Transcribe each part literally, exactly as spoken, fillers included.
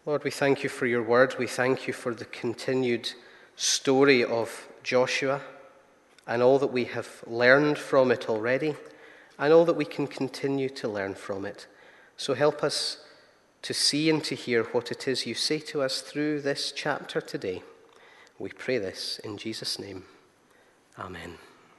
Lord, we thank you for your word. We thank you for the continued story of Joshua and all that we have learned from it already and all that we can continue to learn from it. So help us to see and to hear what it is you say to us through this chapter today. We pray this in Jesus' name. Amen.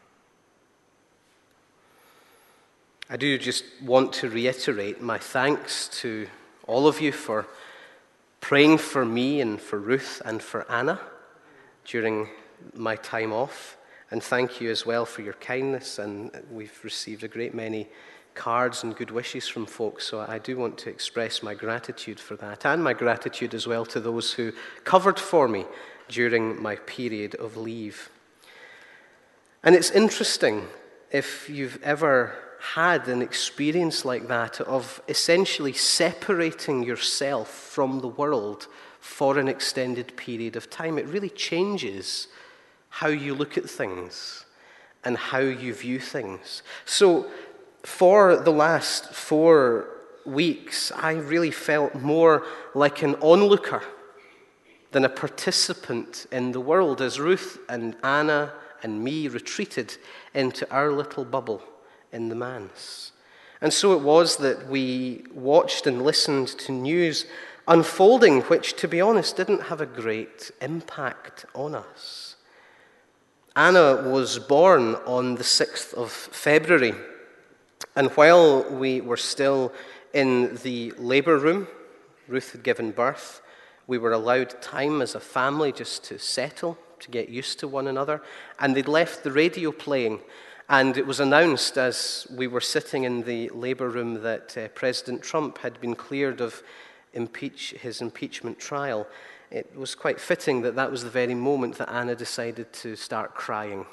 I do just want to reiterate my thanks to all of you for praying for me and for Ruth and for Anna during my time off. And thank you as well for your kindness. And we've received a great many cards and good wishes from folks. So I do want to express my gratitude for that, and my gratitude as well to those who covered for me during my period of leave. And it's interesting, if you've ever had an experience like that of essentially separating yourself from the world for an extended period of time, it really changes how you look at things and how you view things. So for the last four weeks, I really felt more like an onlooker than a participant in the world as Ruth and Anna and me retreated into our little bubble in the manse. And so it was that we watched and listened to news unfolding, which, to be honest, didn't have a great impact on us. Anna was born on the sixth of February, and while we were still in the labour room, Ruth had given birth, we were allowed time as a family just to settle, to get used to one another, and they'd left the radio playing. And it was announced as we were sitting in the Labour room that uh, President Trump had been cleared of impeach, his impeachment trial. It was quite fitting that that was the very moment that Anna decided to start crying.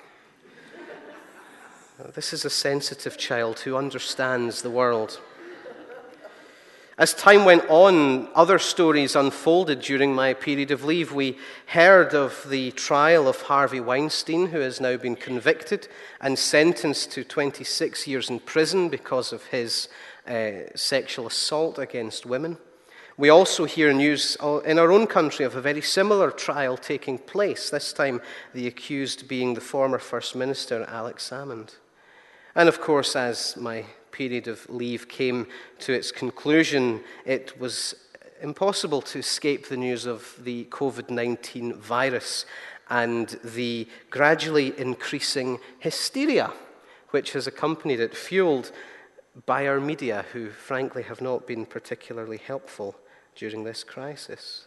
This is a sensitive child who understands the world. As time went on, other stories unfolded during my period of leave. We heard of the trial of Harvey Weinstein, who has now been convicted and sentenced to twenty-six years in prison because of his uh, sexual assault against women. We also hear news in our own country of a very similar trial taking place, this time the accused being the former First Minister, Alex Salmond. And of course, as my period of leave came to its conclusion, it was impossible to escape the news of the covid nineteen virus and the gradually increasing hysteria which has accompanied it, fueled by our media, who frankly have not been particularly helpful during this crisis.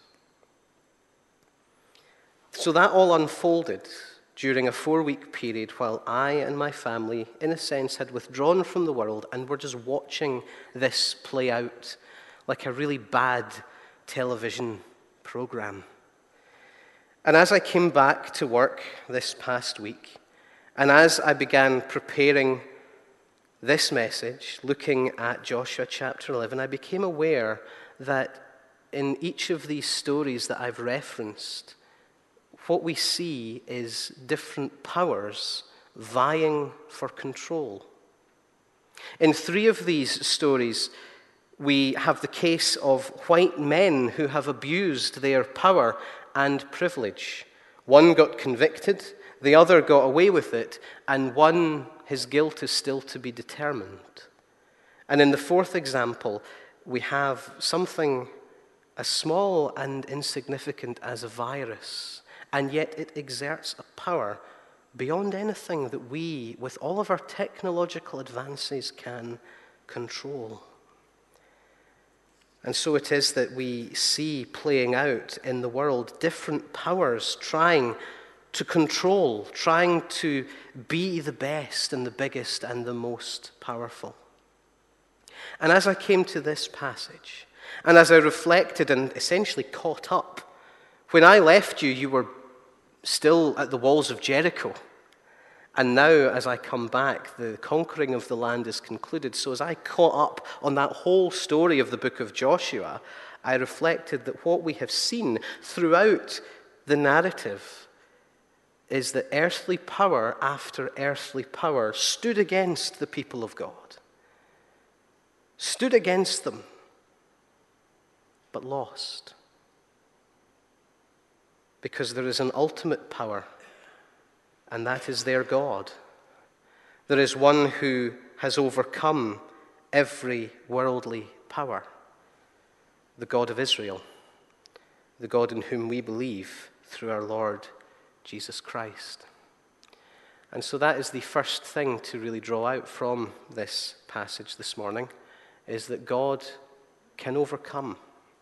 So that all unfolded during a four-week period while I and my family, in a sense, had withdrawn from the world and were just watching this play out like a really bad television program. And as I came back to work this past week, and as I began preparing this message, looking at Joshua chapter eleven, I became aware that in each of these stories that I've referenced, what we see is different powers vying for control. In three of these stories, we have the case of white men who have abused their power and privilege. One got convicted, the other got away with it, and one, his guilt is still to be determined. And in the fourth example, we have something as small and insignificant as a virus, and yet it exerts a power beyond anything that we, with all of our technological advances, can control. And so it is that we see playing out in the world different powers trying to control, trying to be the best and the biggest and the most powerful. And as I came to this passage, and as I reflected and essentially caught up, when I left you, you were still at the walls of Jericho. And now, as I come back, the conquering of the land is concluded. So as I caught up on that whole story of the book of Joshua, I reflected that what we have seen throughout the narrative is that earthly power after earthly power stood against the people of God, stood against them, but lost. because there is an ultimate power, and that is their God. There is one who has overcome every worldly power, the God of Israel, the God in whom we believe through our Lord Jesus Christ. And so that is the first thing to really draw out from this passage this morning, is that God can overcome.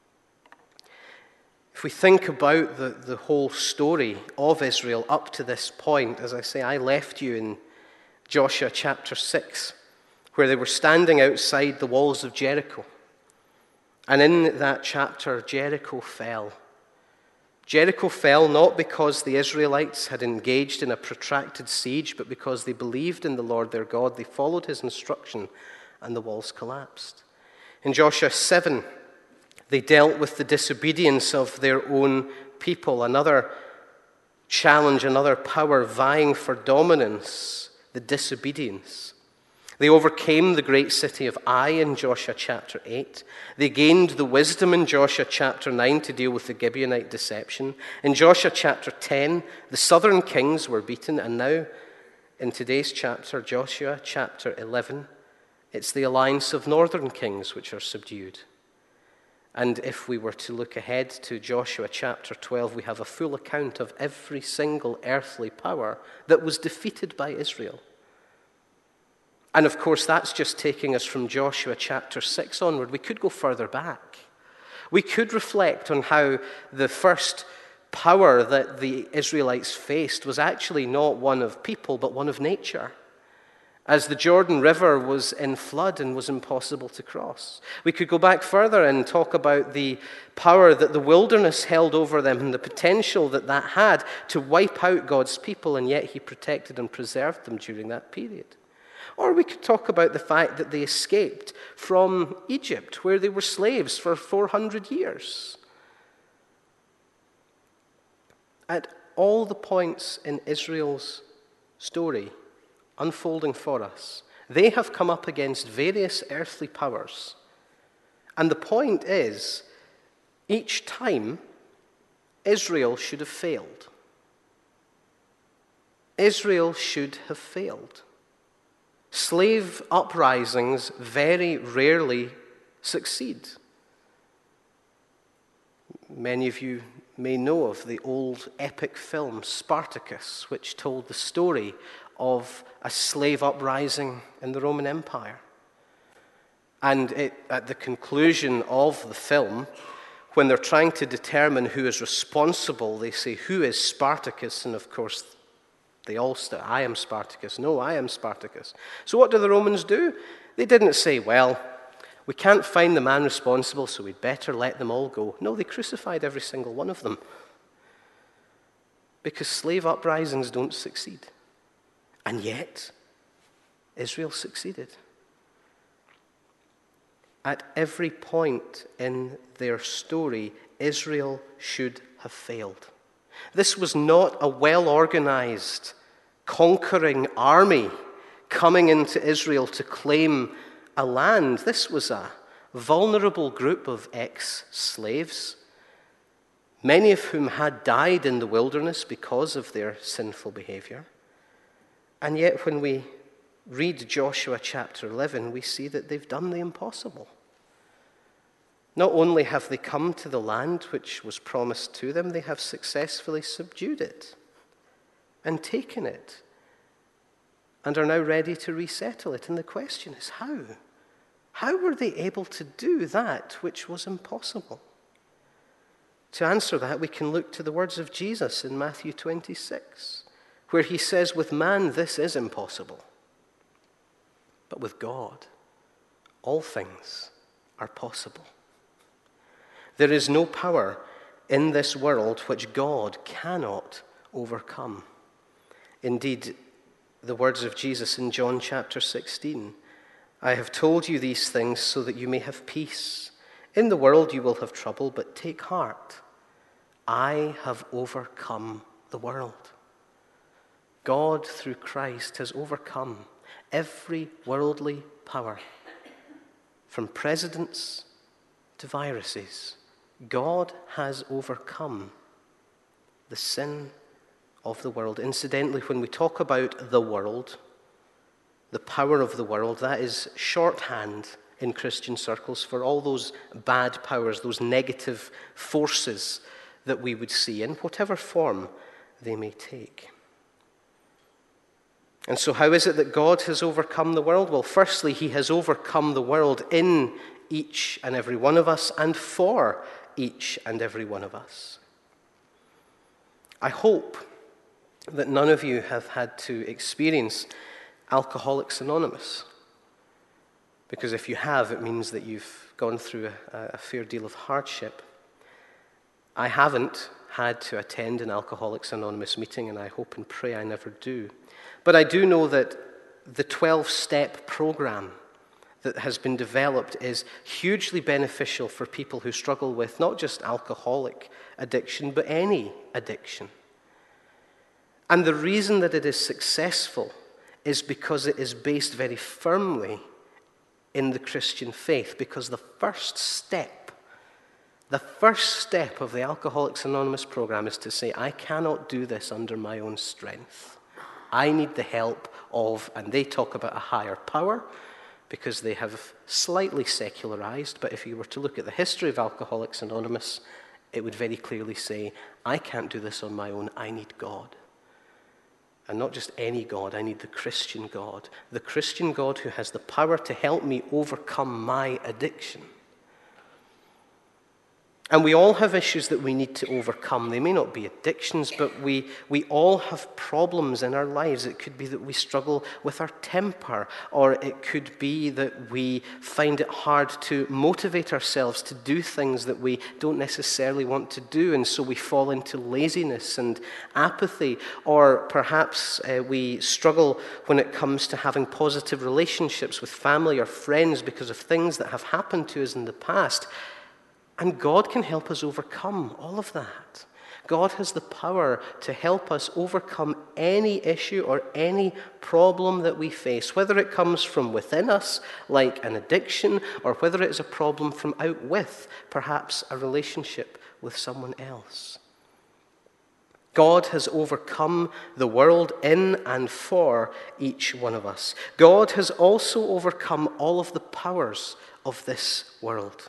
If we think about the, the whole story of Israel up to this point, as I say, I left you in Joshua chapter six, where they were standing outside the walls of Jericho. And in that chapter, Jericho fell. Jericho fell not because the Israelites had engaged in a protracted siege, but because they believed in the Lord their God. They followed his instruction, and the walls collapsed. In Joshua seven, they dealt with the disobedience of their own people, another challenge, another power vying for dominance, the disobedience. They overcame the great city of Ai in Joshua chapter eight. They gained the wisdom in Joshua chapter nine to deal with the Gibeonite deception. In Joshua chapter ten, the southern kings were beaten, and now in today's chapter, Joshua chapter eleven, it's the alliance of northern kings which are subdued. And if we were to look ahead to Joshua chapter twelve, we have a full account of every single earthly power that was defeated by Israel. And of course, that's just taking us from Joshua chapter six onward. We could go further back. We could reflect on how the first power that the Israelites faced was actually not one of people, but one of nature, as the Jordan River was in flood and was impossible to cross. We could go back further and talk about the power that the wilderness held over them and the potential that that had to wipe out God's people, and yet he protected and preserved them during that period. Or we could talk about the fact that they escaped from Egypt, where they were slaves for four hundred years. At all the points in Israel's story unfolding for us, they have come up against various earthly powers. And the point is, each time, Israel should have failed. Israel should have failed. Slave uprisings very rarely succeed. Many of you may know of the old epic film Spartacus, which told the story of a slave uprising in the Roman Empire. And it, at the conclusion of the film, when they're trying to determine who is responsible, they say, "Who is Spartacus?" And of course, they all say, "I am Spartacus." "No, I am Spartacus." So what do the Romans do? They didn't say, "Well, we can't find the man responsible, so we'd better let them all go." No, they crucified every single one of them. Because slave uprisings don't succeed. And yet, Israel succeeded. At every point in their story, Israel should have failed. This was not a well-organized, conquering army coming into Israel to claim a land. This was a vulnerable group of ex-slaves, many of whom had died in the wilderness because of their sinful behavior. And yet when we read Joshua chapter eleven, we see that they've done the impossible. Not only have they come to the land which was promised to them, they have successfully subdued it and taken it and are now ready to resettle it. And the question is, how? How were they able to do that which was impossible? To answer that, we can look to the words of Jesus in Matthew twenty-six, where he says, "With man this is impossible, but with God all things are possible." There is no power in this world which God cannot overcome. Indeed, the words of Jesus in John chapter sixteen, "I have told you these things so that you may have peace. In the world you will have trouble, but take heart. I have overcome the world." God, through Christ, has overcome every worldly power, from presidents to viruses. God has overcome the sin of the world. Incidentally, when we talk about the world, the power of the world, that is shorthand in Christian circles for all those bad powers, those negative forces that we would see in whatever form they may take. And so how is it that God has overcome the world? Well, firstly, he has overcome the world in each and every one of us and for each and every one of us. I hope that none of you have had to experience Alcoholics Anonymous, because if you have, it means that you've gone through a, a fair deal of hardship. I haven't had to attend an Alcoholics Anonymous meeting, and I hope and pray I never do. But I do know that the twelve-step program that has been developed is hugely beneficial for people who struggle with not just alcoholic addiction, but any addiction. And the reason that it is successful is because it is based very firmly in the Christian faith, because the first step, the first step of the Alcoholics Anonymous program is to say, I cannot do this under my own strength. I need the help of, and they talk about a higher power, because they have slightly secularized, but if you were to look at the history of Alcoholics Anonymous, it would very clearly say, I can't do this on my own, I need God. And not just any God, I need the Christian God. The Christian God who has the power to help me overcome my addiction. And we all have issues that we need to overcome. They may not be addictions, but we, we all have problems in our lives. It could be that we struggle with our temper, or it could be that we find it hard to motivate ourselves to do things that we don't necessarily want to do, and so we fall into laziness and apathy. Or perhaps uh, we struggle when it comes to having positive relationships with family or friends because of things that have happened to us in the past. And God can help us overcome all of that. God has the power to help us overcome any issue or any problem that we face, whether it comes from within us, like an addiction, or whether it is a problem from out with, perhaps a relationship with someone else. God has overcome the world in and for each one of us. God has also overcome all of the powers of this world.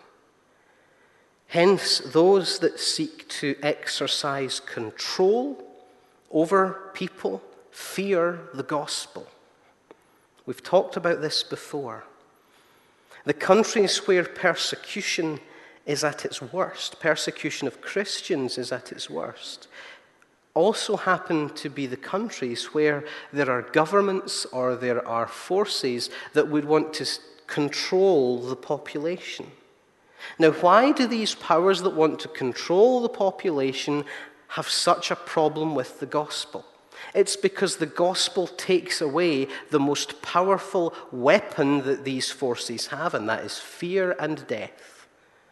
Hence, those that seek to exercise control over people fear the gospel. We've talked about this before. The countries where persecution is at its worst, persecution of Christians is at its worst, also happen to be the countries where there are governments or there are forces that would want to control the population. Now, why do these powers that want to control the population have such a problem with the gospel? It's because the gospel takes away the most powerful weapon that these forces have, and that is fear and death.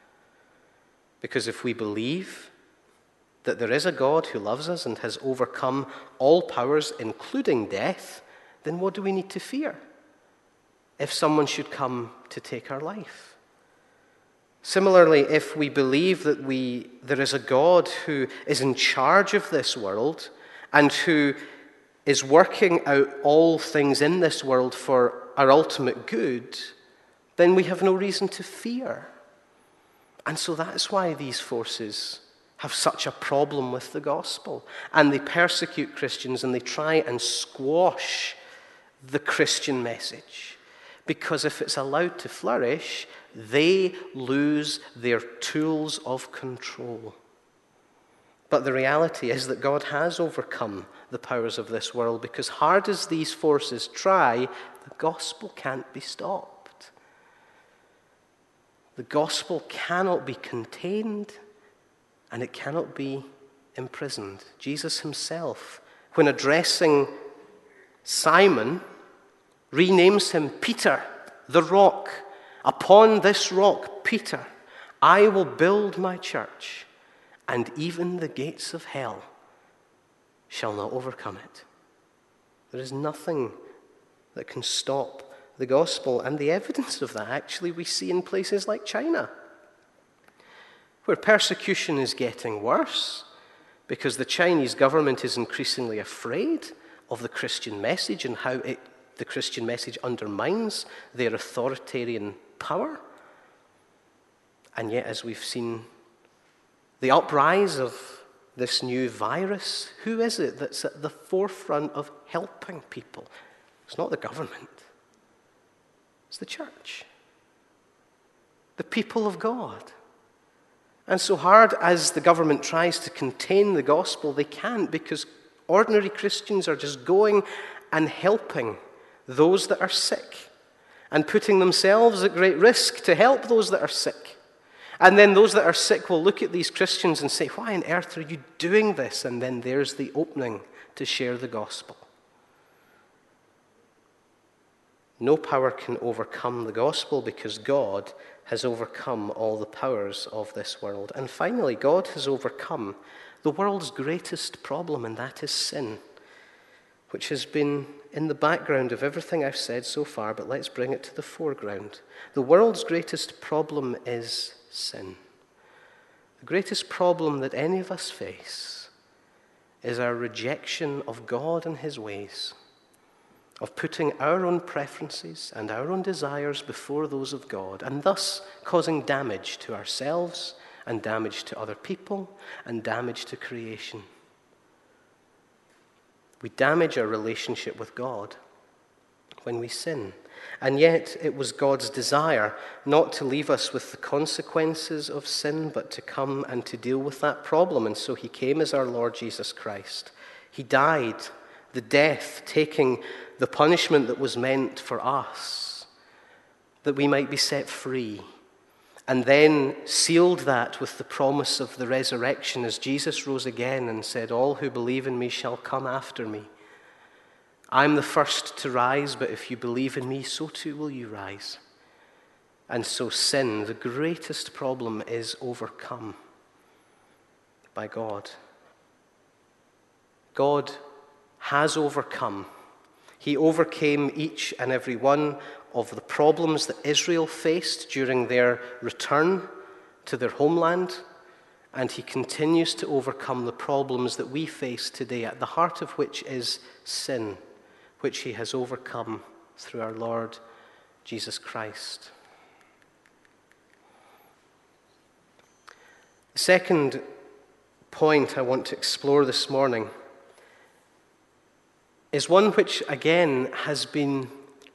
Because if we believe that there is a God who loves us and has overcome all powers, including death, then what do we need to fear if someone should come to take our life? Similarly, if we believe that we there is a God who is in charge of this world and who is working out all things in this world for our ultimate good, then we have no reason to fear. And so that's why these forces have such a problem with the gospel. And they persecute Christians and they try and squash the Christian message. Because if it's allowed to flourish, they lose their tools of control. But the reality is that God has overcome the powers of this world, because hard as these forces try, the gospel can't be stopped. The gospel cannot be contained, and it cannot be imprisoned. Jesus himself, when addressing Simon, renames him Peter, the rock. Upon this rock, Peter, I will build my church, and even the gates of hell shall not overcome it. There is nothing that can stop the gospel, and the evidence of that actually we see in places like China, where persecution is getting worse because the Chinese government is increasingly afraid of the Christian message and how it, the Christian message undermines their authoritarian power. And yet, as we've seen the uprise of this new virus, who is it that's at the forefront of helping people? It's not the government. It's the church. The people of God. And so hard as the government tries to contain the gospel, they can't, because ordinary Christians are just going and helping those that are sick and putting themselves at great risk to help those that are sick. And then those that are sick will look at these Christians and say, why on earth are you doing this? And then there's the opening to share the gospel. No power can overcome the gospel because God has overcome all the powers of this world. And finally, God has overcome the world's greatest problem, and that is sin, which has been in the background of everything I've said so far, but let's bring it to the foreground. The world's greatest problem is sin. The greatest problem that any of us face is our rejection of God and his ways, of putting our own preferences and our own desires before those of God, and thus causing damage to ourselves and damage to other people and damage to creation. We damage our relationship with God when we sin. And yet it was God's desire not to leave us with the consequences of sin, but to come and to deal with that problem. And so he came as our Lord Jesus Christ. He died the death, taking the punishment that was meant for us, that we might be set free, and then sealed that with the promise of the resurrection as Jesus rose again and said, all who believe in me shall come after me. I'm the first to rise, but if you believe in me, so too will you rise. And so sin, the greatest problem, is overcome by God. God has overcome. He overcame each and every one of the problems that Israel faced during their return to their homeland, and he continues to overcome the problems that we face today, at the heart of which is sin, which he has overcome through our Lord Jesus Christ. The second point I want to explore this morning is one which, again, has been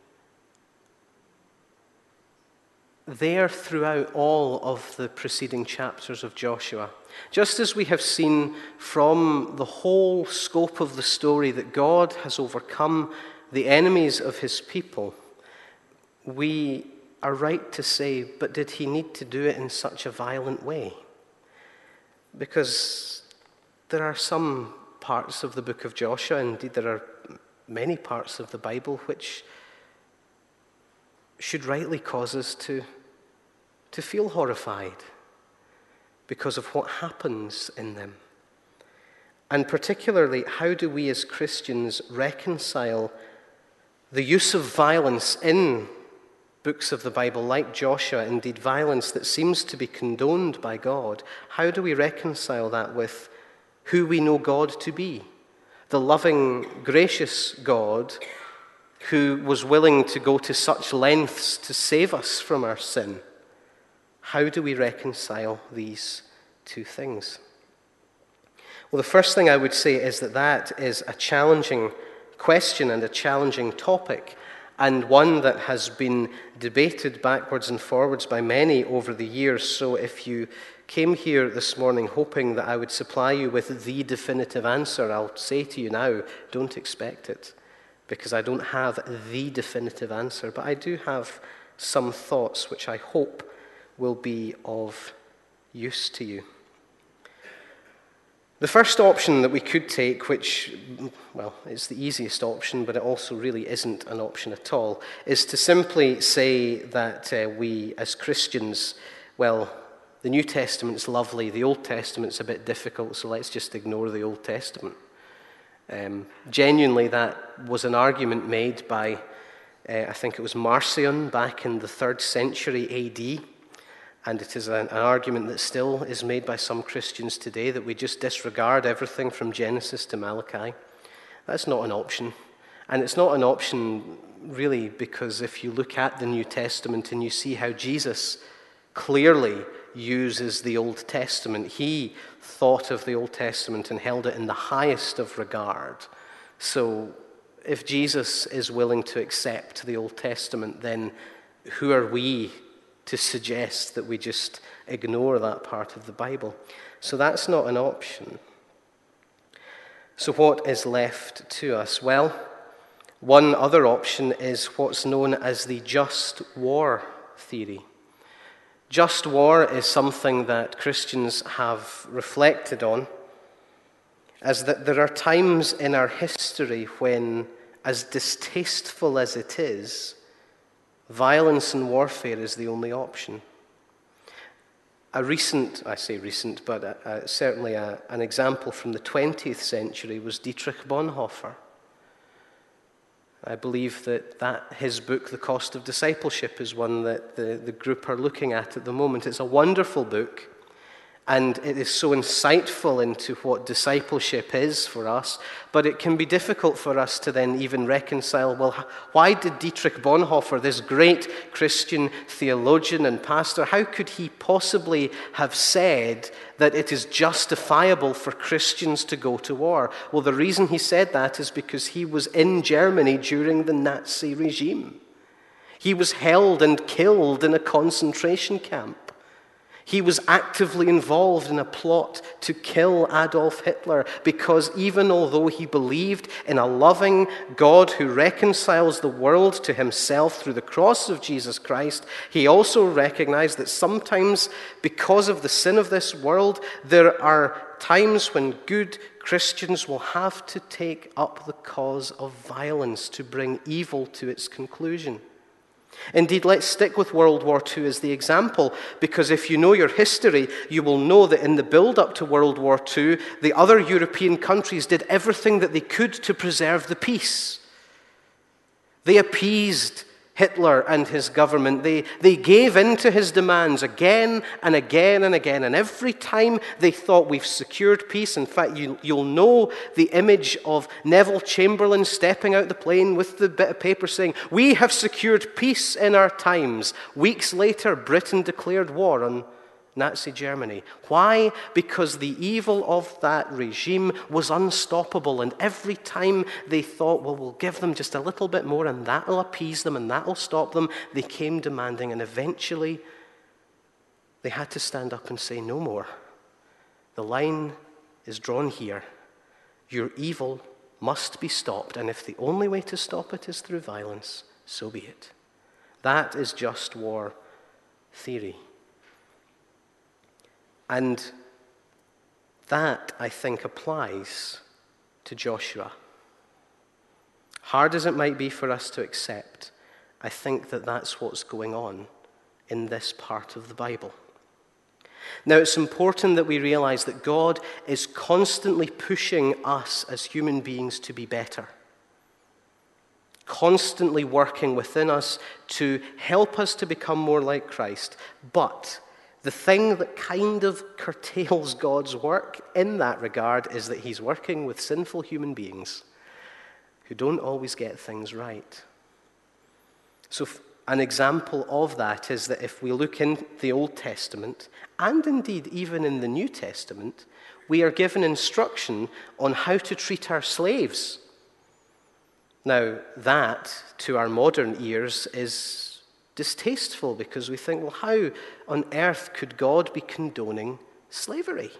there throughout all of the preceding chapters of Joshua. Just as we have seen from the whole scope of the story that God has overcome the enemies of his people, we are right to say, but did he need to do it in such a violent way? Because there are some parts of the book of Joshua, indeed there are many parts of the Bible, which should rightly cause us to, to feel horrified because of what happens in them. And particularly, how do we as Christians reconcile the use of violence in books of the Bible like Joshua, indeed violence that seems to be condoned by God? How do we reconcile that with who we know God to be? The loving, gracious God who was willing to go to such lengths to save us from our sin. How do we reconcile these two things? Well, the first thing I would say is that that is a challenging question and a challenging topic, and one that has been debated backwards and forwards by many over the years. So if you came here this morning hoping that I would supply you with the definitive answer, I'll say to you now, don't expect it, because I don't have the definitive answer, but I do have some thoughts which I hope will be of use to you. The first option that we could take, which, well, is the easiest option, but it also really isn't an option at all, is to simply say that uh, we as Christians, well, the New Testament's lovely, the Old Testament's a bit difficult, so let's just ignore the Old Testament. Um, genuinely, that was an argument made by, uh, I think it was Marcion, back in the third century A D, And it is an, an argument that still is made by some Christians today, that we just disregard everything from Genesis to Malachi. That's not an option. And it's not an option really because if you look at the New Testament and you see how Jesus clearly uses the Old Testament, he thought of the Old Testament and held it in the highest of regard. So if Jesus is willing to accept the Old Testament, then who are we to suggest that we just ignore that part of the Bible? So that's not an option. So what is left to us? Well, one other option is what's known as the just war theory. Just war is something that Christians have reflected on, as that there are times in our history when, as distasteful as it is, violence and warfare is the only option. A recent, I say recent, but a, a, certainly a, an example from the twentieth century was Dietrich Bonhoeffer. I believe that, that his book, The Cost of Discipleship, is one that the, the group are looking at at the moment. It's a wonderful book, and it is so insightful into what discipleship is for us, but it can be difficult for us to then even reconcile, well, why did Dietrich Bonhoeffer, this great Christian theologian and pastor, how could he possibly have said that it is justifiable for Christians to go to war? Well, the reason he said that is because he was in Germany during the Nazi regime. He was held and killed in a concentration camp. He was actively involved in a plot to kill Adolf Hitler because even although he believed in a loving God who reconciles the world to himself through the cross of Jesus Christ, he also recognized that sometimes because of the sin of this world, there are times when good Christians will have to take up the cause of violence to bring evil to its conclusion. Indeed, let's stick with World War Two as the example, because if you know your history, you will know that in the build-up to World War Two, the other European countries did everything that they could to preserve the peace. They appeased Hitler and his government. They, they gave in to his demands again and again and again. And every time they thought we've secured peace, in fact, you, you'll know the image of Neville Chamberlain stepping out the plane with the bit of paper saying, "We have secured peace in our times." Weeks later, Britain declared war on Nazi Germany. Why? Because the evil of that regime was unstoppable, and every time they thought, well, we'll give them just a little bit more and that'll appease them and that'll stop them, they came demanding, and eventually they had to stand up and say, no more. The line is drawn here. Your evil must be stopped, and if the only way to stop it is through violence, so be it. That is just war theory. And that, I think, applies to Joshua. Hard as it might be for us to accept, I think that that's what's going on in this part of the Bible. Now, it's important that we realize that God is constantly pushing us as human beings to be better, constantly working within us to help us to become more like Christ. But the thing that kind of curtails God's work in that regard is that he's working with sinful human beings who don't always get things right. So an example of that is that if we look in the Old Testament, and indeed even in the New Testament, we are given instruction on how to treat our slaves. Now, that, to our modern ears, is distasteful because we think, well, how on earth could God be condoning slavery?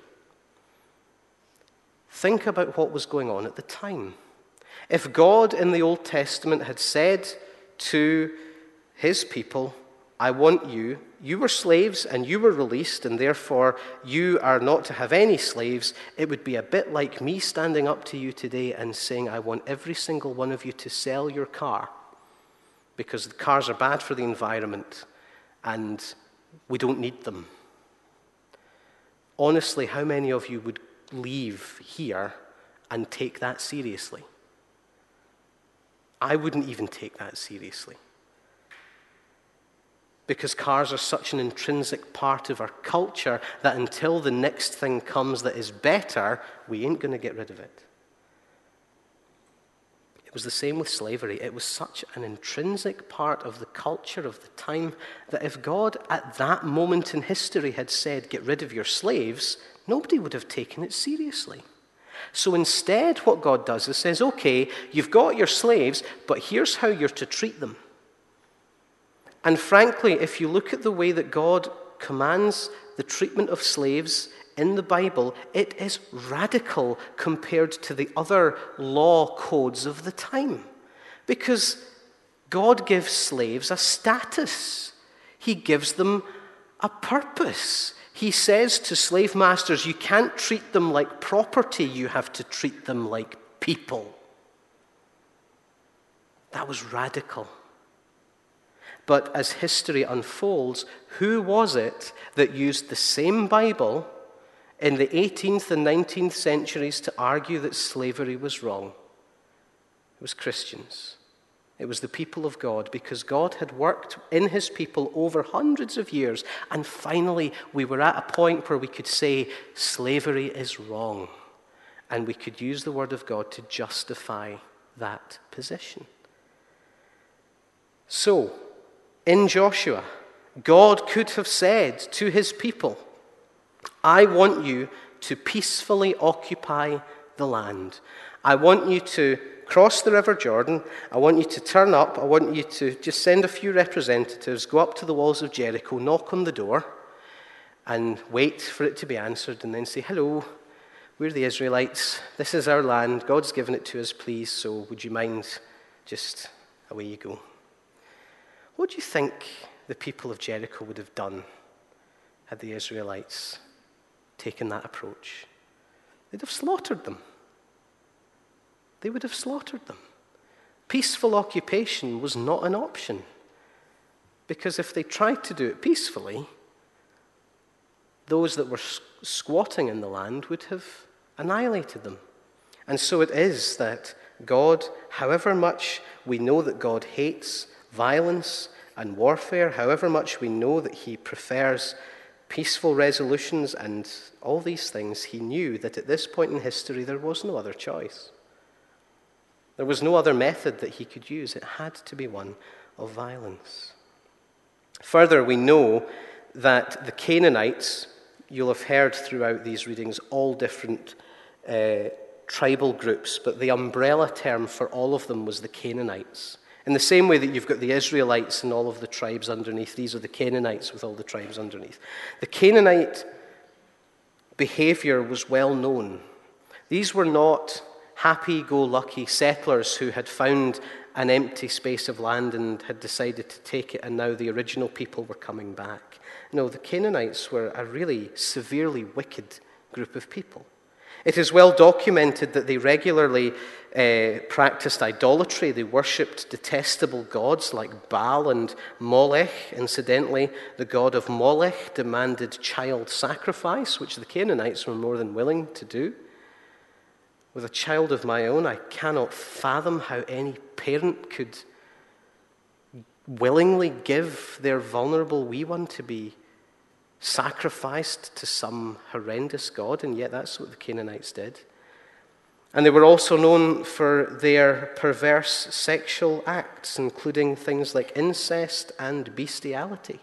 Think about what was going on at the time. If God in the Old Testament had said to his people, I want you, you were slaves and you were released and therefore you are not to have any slaves, it would be a bit like me standing up to you today and saying, I want every single one of you to sell your car, because the cars are bad for the environment and we don't need them. Honestly, how many of you would leave here and take that seriously? I wouldn't even take that seriously. because cars are such an intrinsic part of our culture that until the next thing comes that is better, we ain't going to get rid of it. It was the same with slavery. It was such an intrinsic part of the culture of the time that if God at that moment in history had said, get rid of your slaves, nobody would have taken it seriously. So instead, what God does is says, okay, you've got your slaves, but here's how you're to treat them. And frankly, if you look at the way that God commands the treatment of slaves in the Bible, it is radical compared to the other law codes of the time. Because God gives slaves a status. He gives them a purpose. He says to slave masters, you can't treat them like property, you have to treat them like people. That was radical. But as history unfolds, who was it that used the same Bible in the eighteenth and nineteenth centuries to argue that slavery was wrong? It was Christians. It was the people of God, because God had worked in his people over hundreds of years, and finally we were at a point where we could say slavery is wrong, and we could use the word of God to justify that position. So, in Joshua, God could have said to his people, I want you to peacefully occupy the land. I want you to cross the River Jordan. I want you to turn up. I want you to just send a few representatives, go up to the walls of Jericho, knock on the door, and wait for it to be answered, and then say, hello, we're the Israelites. This is our land. God's given it to us, please, so would you mind just away you go. What do you think the people of Jericho would have done had the Israelites taken that approach? They'd have slaughtered them. They would have slaughtered them. Peaceful occupation was not an option, because if they tried to do it peacefully, those that were squatting in the land would have annihilated them. And so it is that God, however much we know that God hates violence and warfare, however much we know that he prefers peaceful resolutions and all these things, he knew that at this point in history there was no other choice. There was no other method that he could use. It had to be one of violence. Further, we know that the Canaanites, you'll have heard throughout these readings all different uh, tribal groups, but the umbrella term for all of them was the Canaanites. In the same way that you've got the Israelites and all of the tribes underneath, these are the Canaanites with all the tribes underneath. The Canaanite behavior was well known. These were not happy-go-lucky settlers who had found an empty space of land and had decided to take it, and now the original people were coming back. No, the Canaanites were a really severely wicked group of people. It is well documented that they regularly uh, practiced idolatry. They worshipped detestable gods like Baal and Molech. Incidentally, the god of Molech demanded child sacrifice, which the Canaanites were more than willing to do. With a child of my own, I cannot fathom how any parent could willingly give their vulnerable wee one to be sacrificed to some horrendous god, and yet that's what the Canaanites did. And they were also known for their perverse sexual acts, including things like incest and bestiality.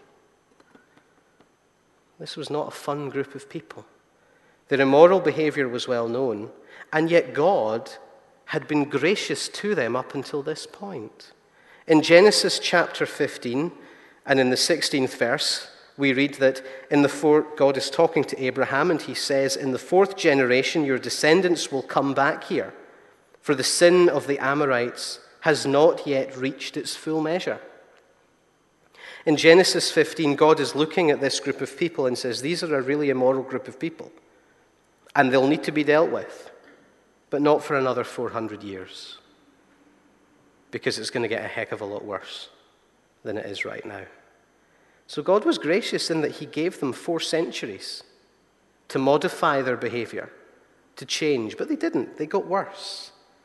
This was not a fun group of people. Their immoral behavior was well known, and yet God had been gracious to them up until this point. In Genesis chapter fifteen, and in the sixteenth verse, we read that in the fourth, God is talking to Abraham, and he says, in the fourth generation your descendants will come back here, for the sin of the Amorites has not yet reached its full measure. In Genesis fifteen, God is looking at this group of people and says, these are a really immoral group of people, and they'll need to be dealt with, but not for another four hundred years, because it's going to get a heck of a lot worse than it is right now. So God was gracious in that he gave them four centuries to modify their behavior, to change, but they didn't. They got worse.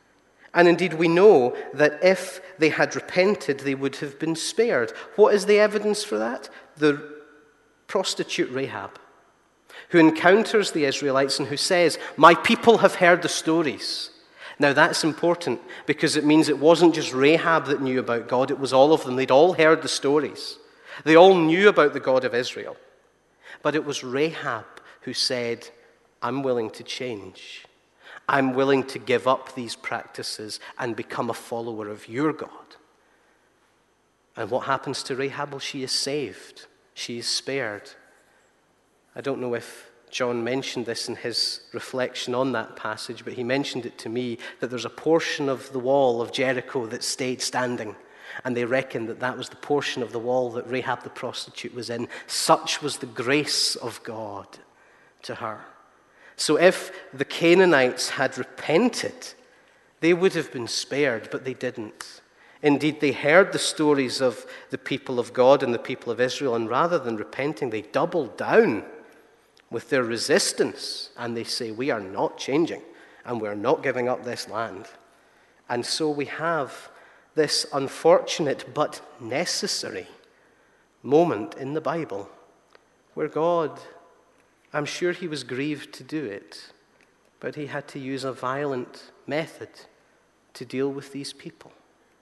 And indeed, we know that if they had repented, they would have been spared. What is the evidence for that? The prostitute Rahab, who encounters the Israelites and who says, "My people have heard the stories." Now that's important because it means it wasn't just Rahab that knew about God, it was all of them. They'd all heard the stories. They all knew about the God of Israel. But it was Rahab who said, "I'm willing to change. I'm willing to give up these practices and become a follower of your God." And what happens to Rahab? Well, she is saved. She is spared. I don't know if John mentioned this in his reflection on that passage, but he mentioned it to me, that there's a portion of the wall of Jericho that stayed standing. And they reckon that that was the portion of the wall that Rahab the prostitute was in. Such was the grace of God to her. So if the Canaanites had repented, they would have been spared, but they didn't. Indeed, they heard the stories of the people of God and the people of Israel, and rather than repenting, they doubled down with their resistance, and they say, "We are not changing, and we're not giving up this land." And so we have this unfortunate but necessary moment in the Bible where God, I'm sure he was grieved to do it, but he had to use a violent method to deal with these people.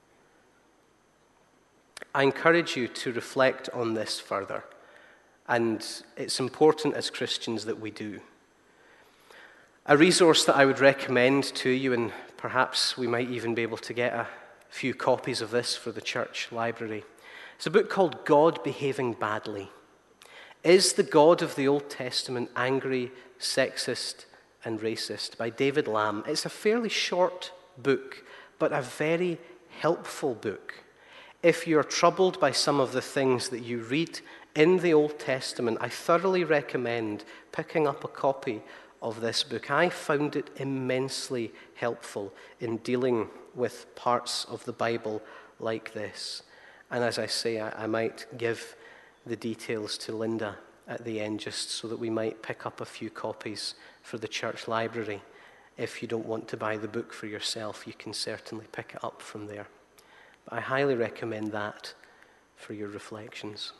I encourage you to reflect on this further, and it's important as Christians that we do. A resource that I would recommend to you, and perhaps we might even be able to get a few copies of this for the church library, it's a book called God Behaving Badly. Is the God of the Old Testament angry, sexist, and racist? By David Lamb. It's a fairly short book, but a very helpful book. If you're troubled by some of the things that you read in the Old Testament, I thoroughly recommend picking up a copy of this book. I found it immensely helpful in dealing with parts of the Bible like this. And as I say, I, I might give the details to Linda at the end, just so that we might pick up a few copies for the church library. If you don't want to buy the book for yourself, you can certainly pick it up from there. But I highly recommend that for your reflections.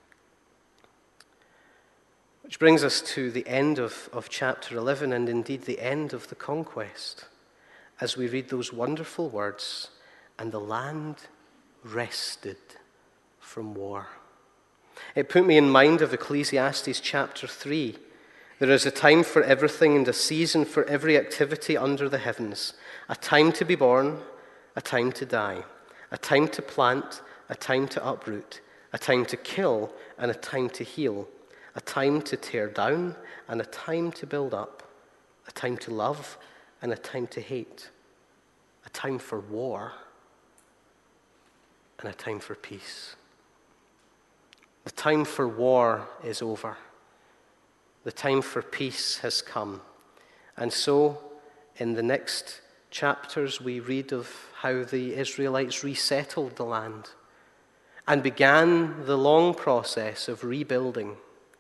Which brings us to the end of, of chapter eleven, and indeed the end of the conquest, as we read those wonderful words, "And the land rested from war." It put me in mind of Ecclesiastes chapter three. There is a time for everything and a season for every activity under the heavens, a time to be born, a time to die, a time to plant, a time to uproot, a time to kill, and a time to heal, a time to tear down, and a time to build up, a time to love, and a time to hate, a time for war, and a time for peace. The time for war is over. The time for peace has come. And so, in the next chapters, we read of how the Israelites resettled the land and began the long process of rebuilding,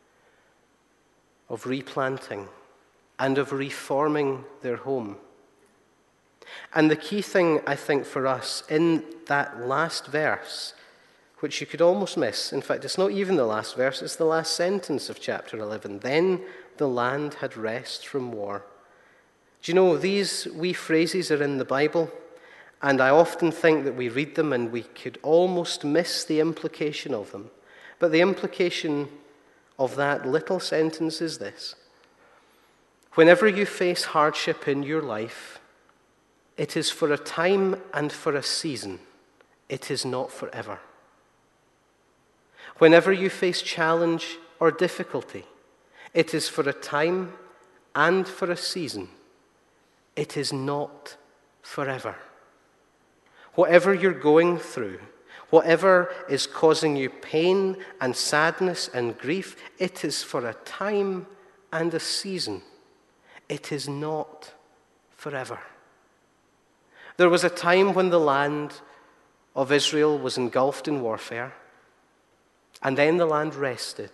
of replanting, and of reforming their home. And the key thing, I think, for us in that last verse, which you could almost miss, in fact, it's not even the last verse, it's the last sentence of chapter eleven. Then the land had rest from war. Do you know, these wee phrases are in the Bible, and I often think that we read them and we could almost miss the implication of them. But the implication of that little sentence is this: whenever you face hardship in your life, it is for a time and for a season. It is not forever. Whenever you face challenge or difficulty, it is for a time and for a season. It is not forever. Whatever you're going through, whatever is causing you pain and sadness and grief, it is for a time and a season. It is not forever. There was a time when the land of Israel was engulfed in warfare, and then the land rested.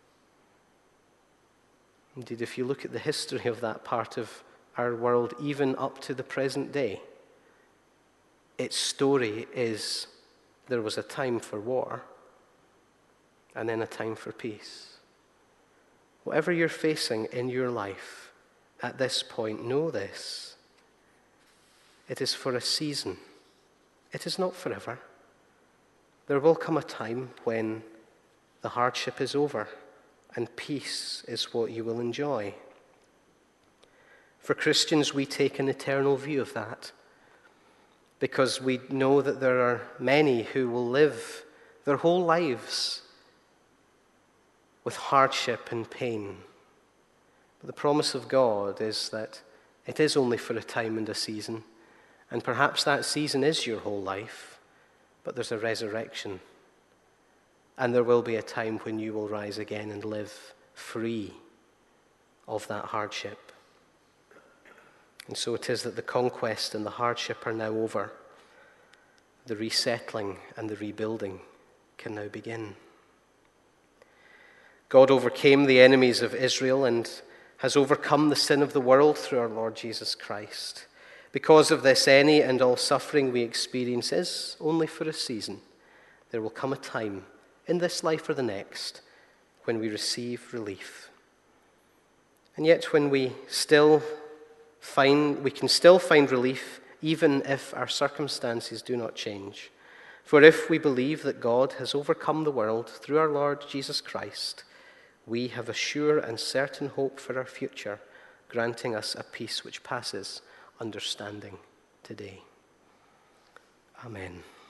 Indeed, if you look at the history of that part of our world, even up to the present day, its story is there was a time for war and then a time for peace. Whatever you're facing in your life at this point, know this. It is for a season. It is not forever. There will come a time when the hardship is over and peace is what you will enjoy. For Christians, we take an eternal view of that because we know that there are many who will live their whole lives with hardship and pain. But the promise of God is that it is only for a time and a season, and perhaps that season is your whole life, but there's a resurrection, and there will be a time when you will rise again and live free of that hardship. And so it is that the conquest and the hardship are now over. The resettling and the rebuilding can now begin. God overcame the enemies of Israel and has overcome the sin of the world through our Lord Jesus Christ. Because of this, any and all suffering we experience is only for a season. There will come a time in this life or the next when we receive relief. And yet when we still find, we can still find relief even if our circumstances do not change. For if we believe that God has overcome the world through our Lord Jesus Christ, we have a sure and certain hope for our future, granting us a peace which passes understanding today. Amen.